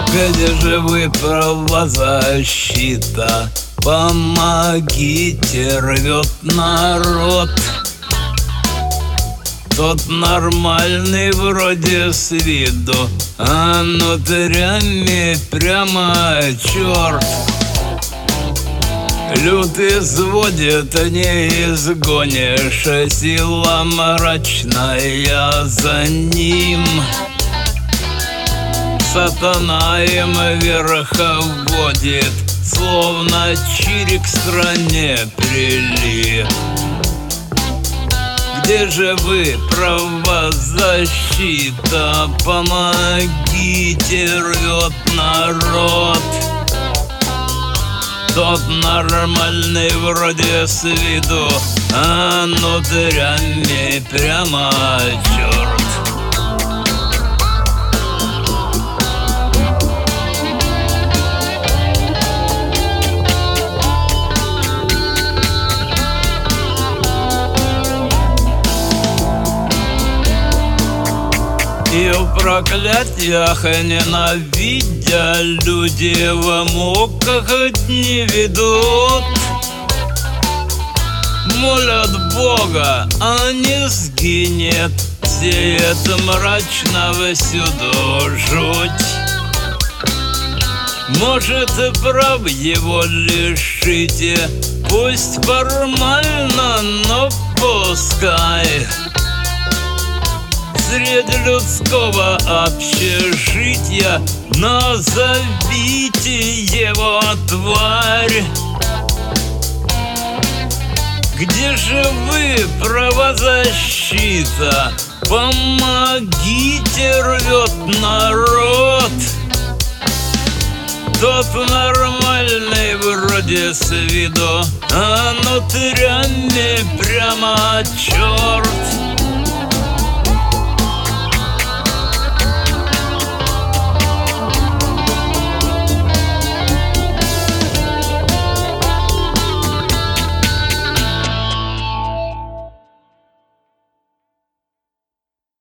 Где же вы, правозащита? Помогите, рвет народ. Тот нормальный вроде с виду, а внутрями прямо черт. Люд изводит, не изгонишь, сила мрачная за ним. Сатана им верховодит, словно чирик к стране прилип. Где же вы, правозащита? Помогите, рвет народ. Тот нормальный вроде с виду, а внутрями прямо черт. И в проклятиях ненавидя, люди в муках не ведут. Молят Бога, а не сгинет, сеет мрачно всюду жуть. Может, прав его лишите, пусть формально, но пускай. Среди людского общежития назовите его тварь. Где же вы, правозащита? Помогите, рвет народ. Тот нормальный вроде с виду, а внутрями прямо черт.